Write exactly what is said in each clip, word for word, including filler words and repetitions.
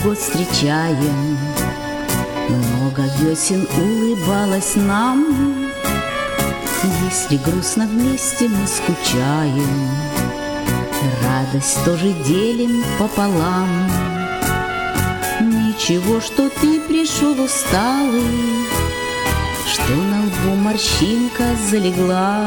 год встречаем. Много весен улыбалось нам. Если грустно вместе мы скучаем, радость тоже делим пополам. Ничего, что ты пришел усталый, что на лбу морщинка залегла.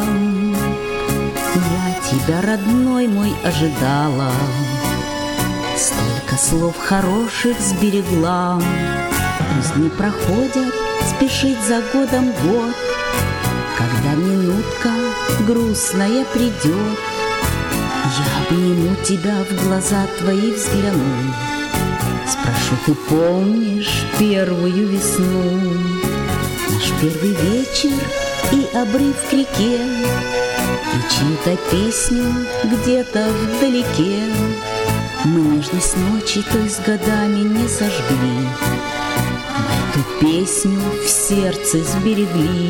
Я тебя, родной мой, ожидала, столько слов хороших сберегла. Пусть не проходят, спешить за годом год. Когда минутка грустная придет, я обниму тебя, в глаза твои взгляну. Спрошу, ты помнишь первую весну? Наш первый вечер и обрыв к реке, и чью-то песню где-то вдалеке. Мы нежность ночи той с годами не сожгли, мы эту песню в сердце сберегли.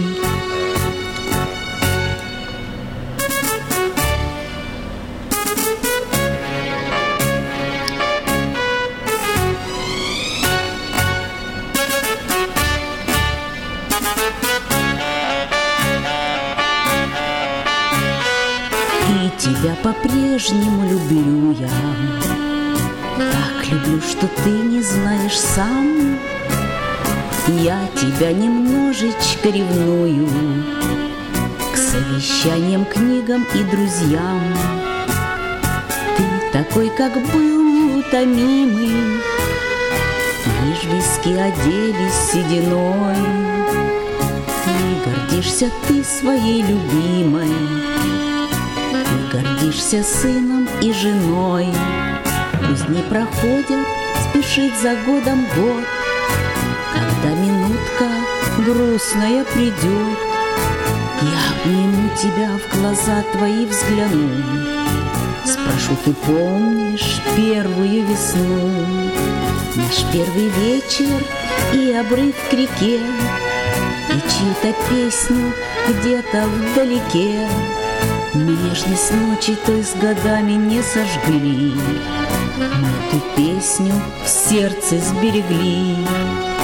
И тебя по-прежнему люблю я, так люблю, что ты не знаешь сам. Я тебя немножечко ревную к совещаниям, книгам и друзьям. Ты такой, как был, неутомимый, лишь виски оделись сединой. И гордишься ты своей любимой, ты гордишься сыном и женой. Пусть не проходят, спешить за годом год. Когда минутка грустная придет, я обниму тебя, в глаза твои взгляну. Спрошу, ты помнишь первую весну? Наш первый вечер и обрыв к реке, и чью-то песню где-то вдалеке. Мы нежность ночи той с годами не сожгли, мы эту песню в сердце сберегли.